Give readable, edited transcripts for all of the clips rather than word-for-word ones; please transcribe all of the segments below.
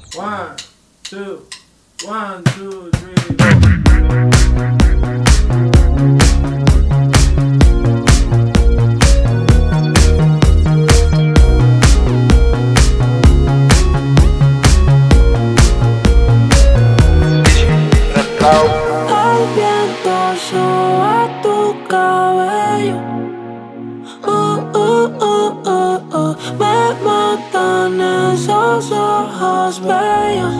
One, two, 1, 2, 3, 4. El viento soba tu cabello. Me matan esos ojos bellos.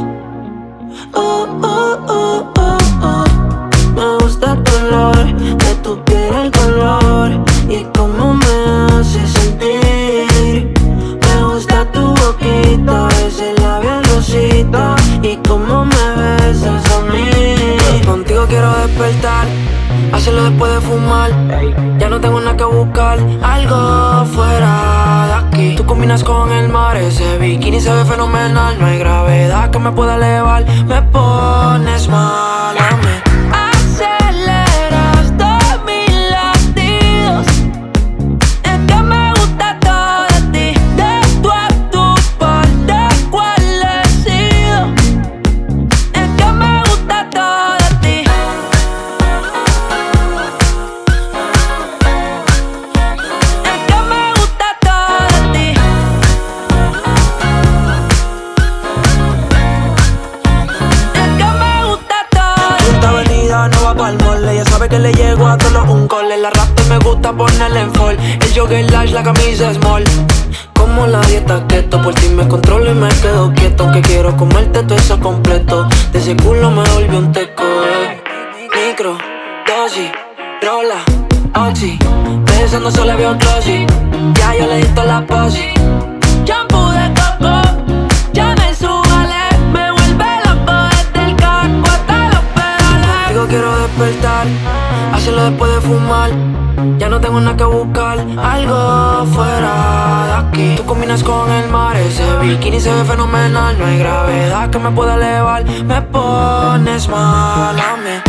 Me gusta tu olor, de tu piel el color y cómo me hace sentir. Me gusta tu boquita, ese labial rosita y cómo me besas a mí. Contigo quiero despertar, hacerlo después de fumar. Ya no tengo nada que buscar, algo fuera de aquí. Tú combinas con el mar, ese bikini se ve fenomenal. No hay gravedad que me pueda elevar, me pones mal a mí. Aceleras todos mis latidos, es que me gusta todo de ti. De tú a tu parte, ¿cuál he sido? Es que me gusta todo de ti. Es que me gusta todo de ti. Es que me gusta todo de ti. Esta avenida no va pa'l mole, ella sabe que le llego a todos un cole. La raptor me gusta ponerle en fall, el jogger large, la camisa small. Como la dieta keto, por ti me controlo y me quedo quieto. Aunque quiero comerte todo eso completo, de ese culo me volvió un teco. Micro, dosis, rola, oxi, besando solo veo glossy. Ya yo le di toda la posi. Shampoo de coco, ya me subale, me vuelve loco desde el casco hasta los pedales. Digo quiero despertar, hacerlo después de fumar. Ya no tengo nada que buscar, algo fuera de aquí. Tú combinas con el mar, ese bikini se ve fenomenal. No hay gravedad que me pueda elevar, me pones mal a mí.